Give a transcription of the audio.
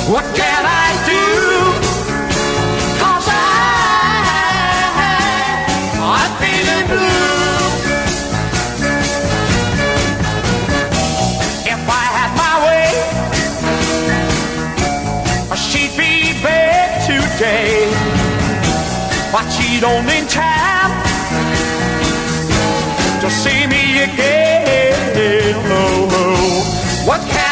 What can I do? 'Cause I'm feeling blue. If I had my way, she'd be back today, but she don't in time to see me again. Oh, oh. What can